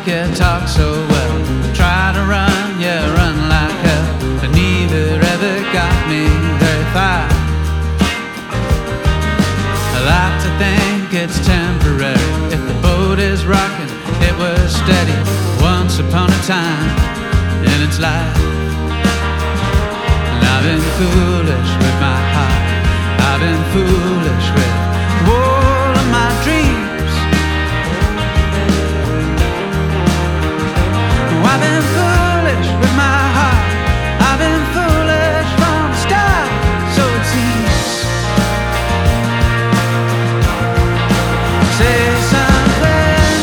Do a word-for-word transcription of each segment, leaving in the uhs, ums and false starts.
like you talk so well. Try to run, yeah, run like hell, but neither ever got me very far. I like to think it's temporary. If the boat is rocking, it was steady once upon a time in its life. And I've been foolish with my heart. I've been foolish with all of my dreams. Oh, I've been foolish with my heart. I've been foolish from the start, so it seems. Say something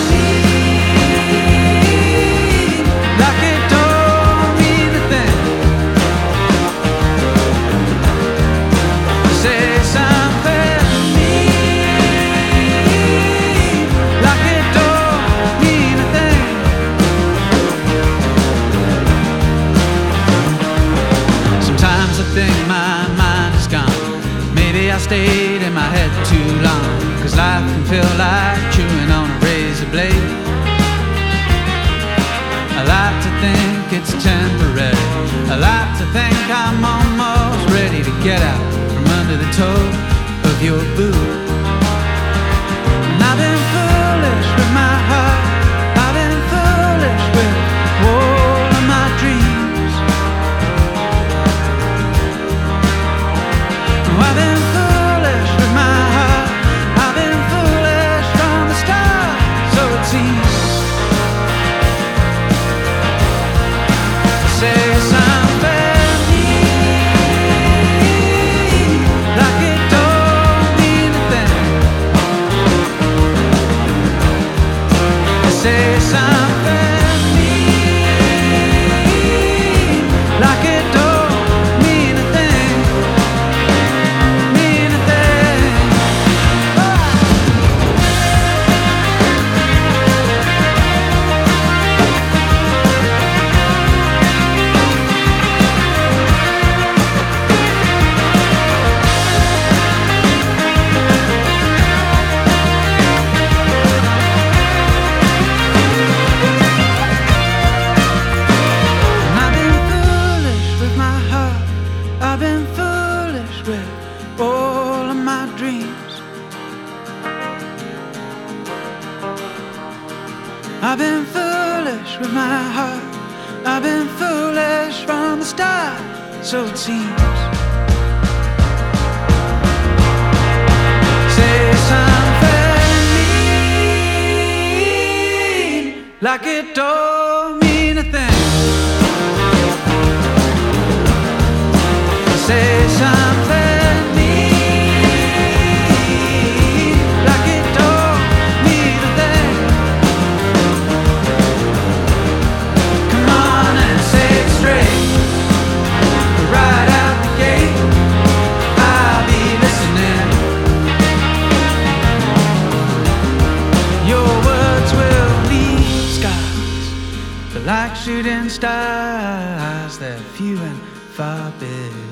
mean, like it don't mean a thing. Say something mean, like it don't mean a thing. Sometimes I think my mind is gone. Maybe I stayed in my head too long, 'cause life can feel like chewing on a razor blade. I like to think it's temporary. I like to think I'm almost ready to get out from under the toe of your boot. And I've been foolish with my heart. I've been foolish with all of my dreams. Oh, I've been foolish with my heart. I've been foolish from the start, so it seems. Say something mean, like it don't mean a thing. Say something mean, like it don't mean a thing. Mean a thing. I've been foolish with my heart. I've been foolish with all of my dreams. I've been foolish with my heart. I've been foolish from the start, so it seems. Say something mean, like it don't mean a thing. Say something mean, like it don't mean a thing. Come on and say it straight, right out the gate. I'll be listening. Your words will leave scars, but like shooting stars, they're few and far between.